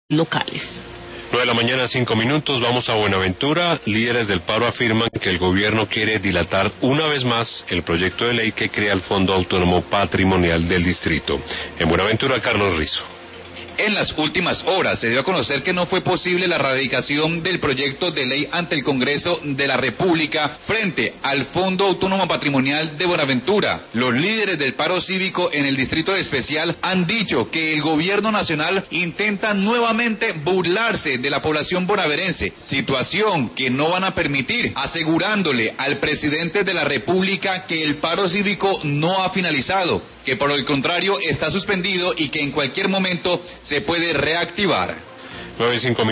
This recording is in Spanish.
locales. 9 de la mañana, 5 minutos, vamos a Buenaventura. Líderes del paro afirman que el gobierno quiere dilatar una vez más el proyecto de ley que crea el Fondo Autónomo Patrimonial del Distrito. En Buenaventura, Carlos Rizo. En las últimas horas se dio a conocer que no fue posible la radicación del proyecto de ley ante el Congreso de la República frente al Fondo Autónomo Patrimonial de Buenaventura. Los líderes del paro cívico en el Distrito Especial han dicho que el gobierno nacional intenta nuevamente burlarse de la población bonaverense, situación que no van a permitir, asegurándole al presidente de la República que el paro cívico no ha finalizado, que por el contrario está suspendido y que en cualquier momento se puede reactivar. 9:05